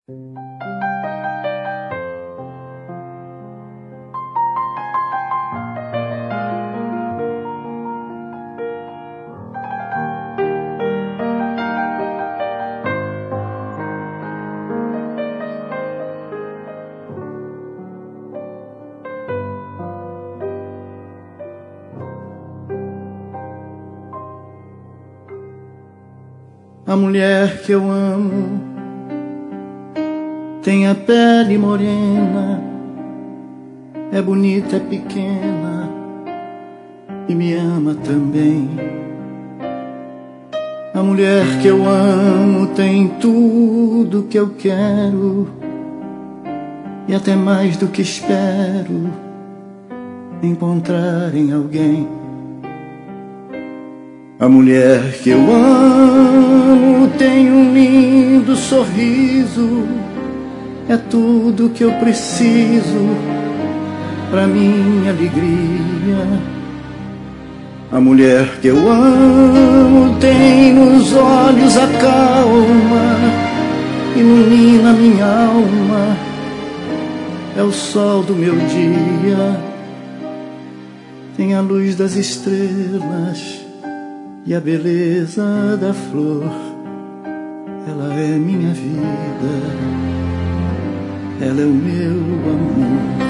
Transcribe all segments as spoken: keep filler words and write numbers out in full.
A mulher que eu amo tem a pele morena, é bonita, é pequena e me ama também. A mulher que eu amo tem tudo que eu quero e até mais do que espero encontrar em alguém. A mulher que eu amo tem um lindo sorriso, é tudo que eu preciso pra minha alegria. A mulher que eu amo tem nos olhos a calma, ilumina minha alma, é o sol do meu dia, tem a luz das estrelas e a beleza da flor. Ela é minha vida, ela é o meu amor.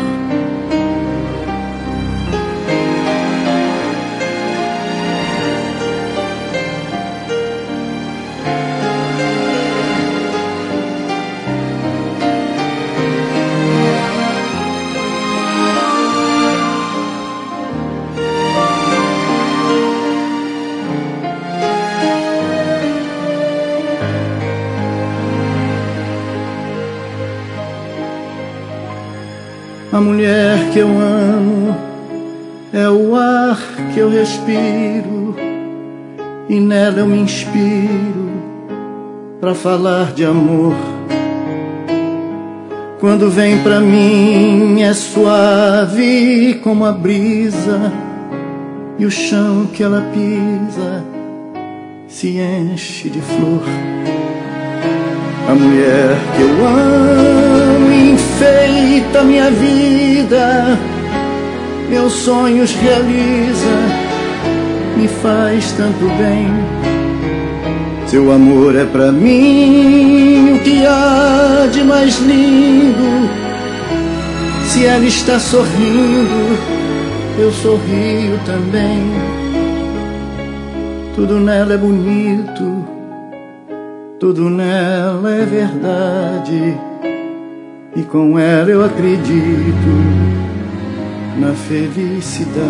A mulher que eu amo é o ar que eu respiro e nela eu me inspiro pra falar de amor. Quando vem pra mim é suave como a brisa e o chão que ela pisa se enche de flor. A mulher que eu amo enfeita minha vida, meus sonhos realiza, me faz tanto bem. Seu amor é pra mim o que há de mais lindo. Se ela está sorrindo, eu sorrio também. Tudo nela é bonito, tudo nela é verdade, e com ela eu acredito na felicidade.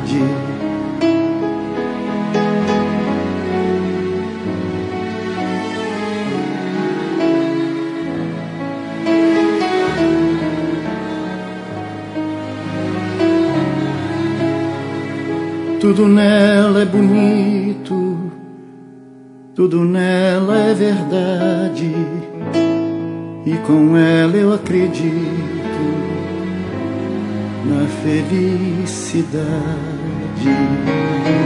Tudo nela é bonito, tudo nela é verdade, e com ela eu acredito na felicidade.